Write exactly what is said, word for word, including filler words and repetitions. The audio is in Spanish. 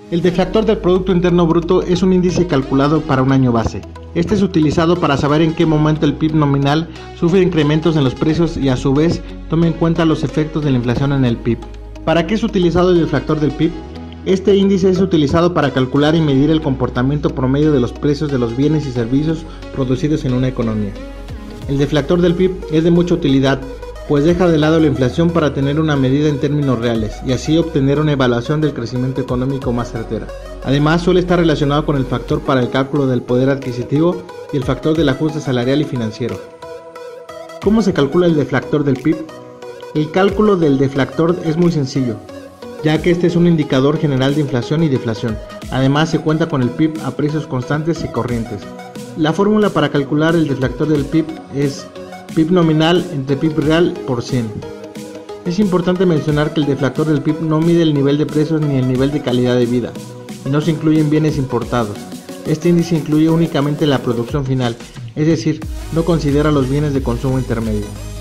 El deflactor del Producto Interno Bruto es un índice calculado para un año base. Este es utilizado para saber en qué momento el P I B nominal sufre incrementos en los precios y a su vez toma en cuenta los efectos de la inflación en el P I B. ¿Para qué es utilizado el deflactor del P I B? Este índice es utilizado para calcular y medir el comportamiento promedio de los precios de los bienes y servicios producidos en una economía. El deflactor del P I B es de mucha utilidad, pues deja de lado la inflación para tener una medida en términos reales y así obtener una evaluación del crecimiento económico más certera. Además, suele estar relacionado con el factor para el cálculo del poder adquisitivo y el factor del ajuste salarial y financiero. ¿Cómo se calcula el deflactor del P I B? El cálculo del deflactor es muy sencillo, ya que este es un indicador general de inflación y deflación. Además, se cuenta con el P I B a precios constantes y corrientes. La fórmula para calcular el deflactor del P I B es P I B nominal entre P I B real por cien. Es importante mencionar que el deflactor del P I B no mide el nivel de precios ni el nivel de calidad de vida, y no se incluyen bienes importados. Este índice incluye únicamente la producción final, es decir, no considera los bienes de consumo intermedio.